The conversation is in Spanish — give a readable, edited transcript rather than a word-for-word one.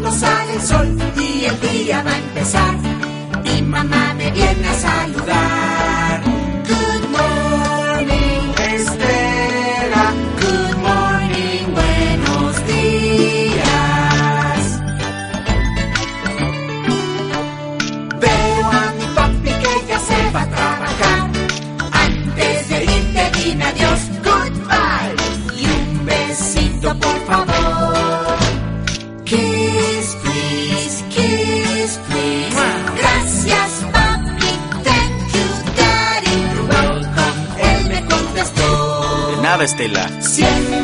cuando sale el sol y el día va a empezar. Mi mamá me viene a saludar. Good morning, Estela. Good morning, buenos días. Veo a mi papi que ya se va a trabajar. Antes de irte dime adiós, goodbye. Y un besito por favor. Kiss, please, kiss, please. Gracias, papi, thank you, daddy. You're welcome, él me contestó. De nada, Estela. Siempre